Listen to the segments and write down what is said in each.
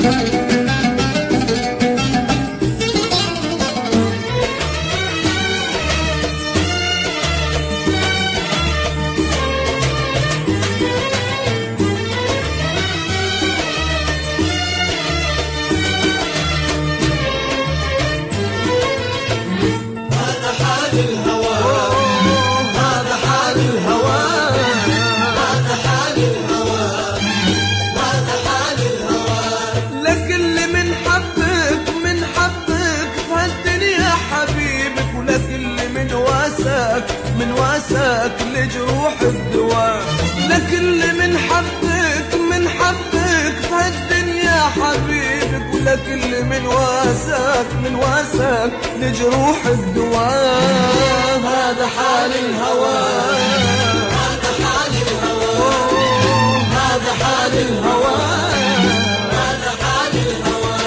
من واساك لجروح الدواء، لكل من حبك في هالدنيا حبيبك، ولكل من واساك لجروح الدواء. هذا حال الهوى، هذا حال الهوى، هذا حال الهوى، هذا حال الهوى.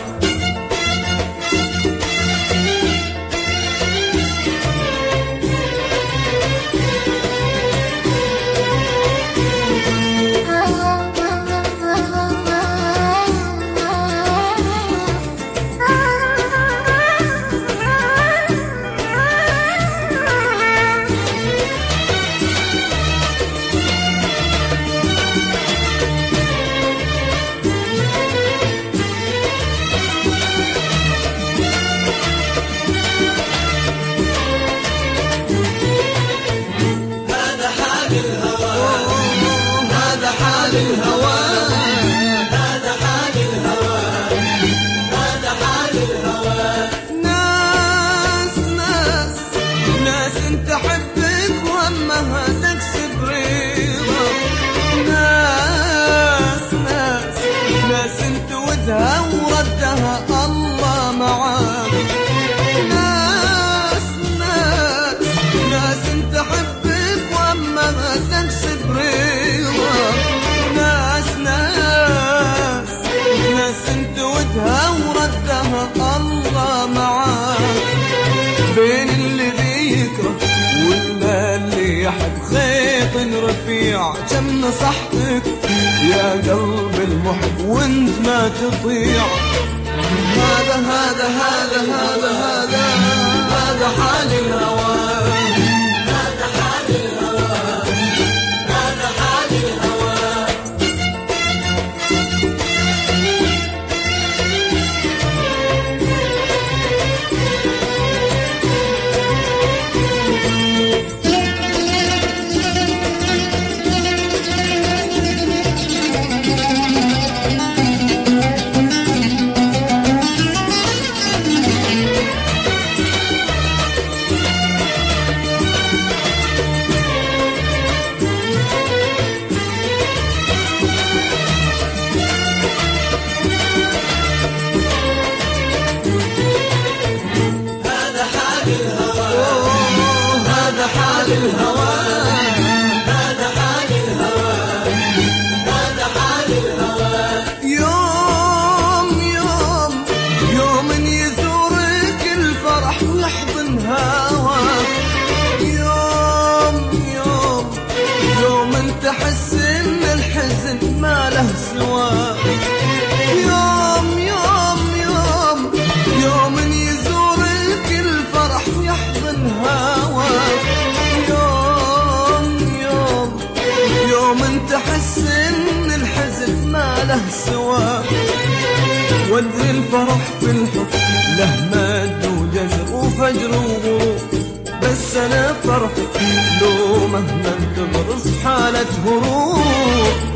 وردها الله معاك. ناس انت حبك واما ما تكسب رضاك. ناس انت ودها وردها الله معاك. بين اللي بيكره والما اللي يحب خيط رفيع، كم نصحتك يا قلب المحب وانت ما تطيع. هذا هذا هذا هذا هذا هذا حال الهوى، هذا حال الهوى، هذا حال الهوى. يوم يزورك الفرح ويحضن هواك. يوم تحس ان الحزن ما له سواك. يوم يزورك الفرح ويحضن هواك. يوم تحس ان الحزن ما له سواك. وادري الفرح في الحب له مد وجزر وفجر وغروب، بس انا فرحي لو مهما تغرس حالة هروب.